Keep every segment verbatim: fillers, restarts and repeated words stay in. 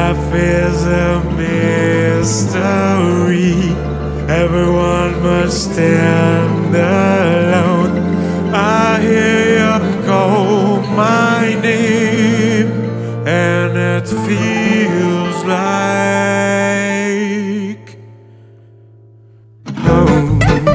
Life is a mystery. Everyone must stand alone. I hear you call my name, and it feels like home.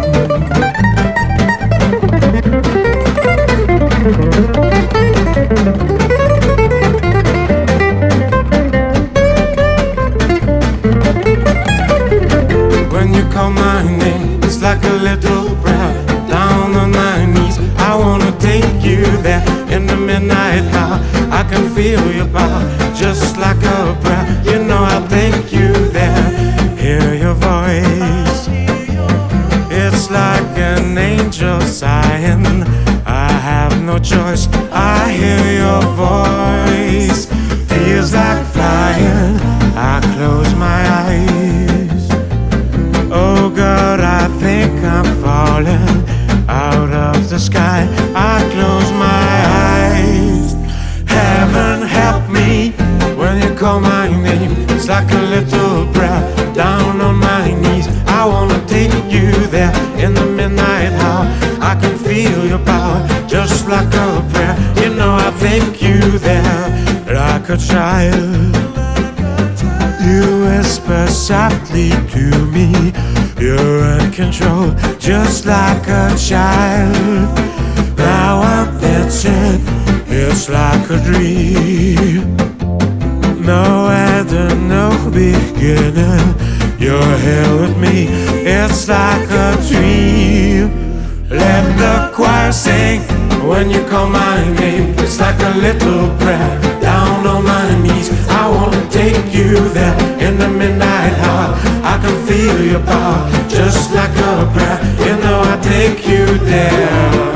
When you call my name, it's like a little prayer. Down on my knees, I wanna take you there. In the midnight hour, I can feel your power, just like a prayer. You know I'll take you there. Hear your voice, it's like an angel sighing. I have no choice, I hear your voice. Feels like flying, I close my eyes. Oh God, I think I'm falling out of the sky. I close my eyes. Heaven help me when you call my name. It's like a little prayer. Down on my knees, I wanna take you there. In the midnight hour, I can feel your power, just like a prayer. You know I take you there like a child. You whisper softly to me, you're in control, just like a child. Now I'm dancing, it's like a dream. No end and no beginning. You're here with me, it's like a dream. Let the choir sing when you call my name. It's like a little prayer. Down on my knees, I wanna take you there. In the midnight hour, I can feel your power, just like a prayer. You know I take you there.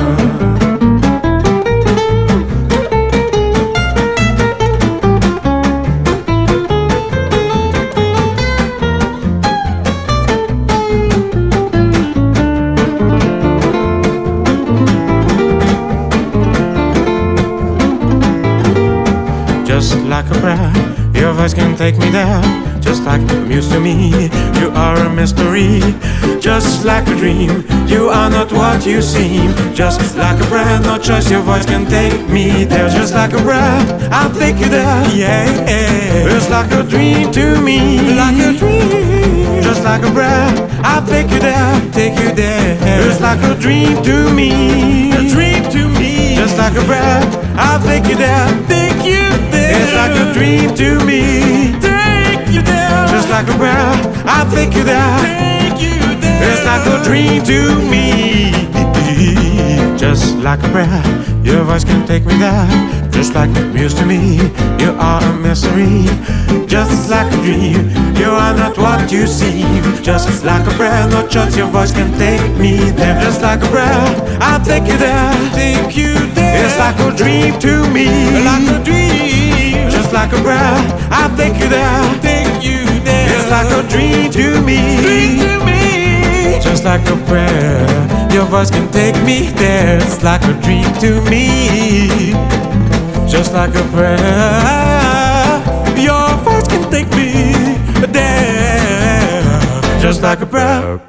Just like a prayer, your voice can take me there. Just like a muse to me, you are a mystery. Just like a dream, you are not what you seem. Just like a prayer, no choice, your voice can take me there. Just like a prayer, I'll take you there. Yeah, yeah. It's like a dream to me. Like a dream. Just like a prayer, I'll take you there. Take you there. It's like a dream to me. A dream to me. Just like a prayer, I'll take you there. Take you there. It's like a dream to me. Take you there. Just like a prayer, I'll take you there. Take you there. It's like a dream to me. Just like a prayer, your voice can take me there. Just like a muse to me, you are a mystery. Just like a dream, you are not what you seem. Just like a prayer, no choice, your voice can take me there. Just like a prayer, I'll take you there. Take you there. It's like a dream to me. Like a dream. Just like a prayer, I'll take you there. Take you there. It's like a dream to me. Dream to me. Just like a prayer, your voice can take me there. It's like a dream to me. Just like a prayer, your voice can take me there. Just like a prayer.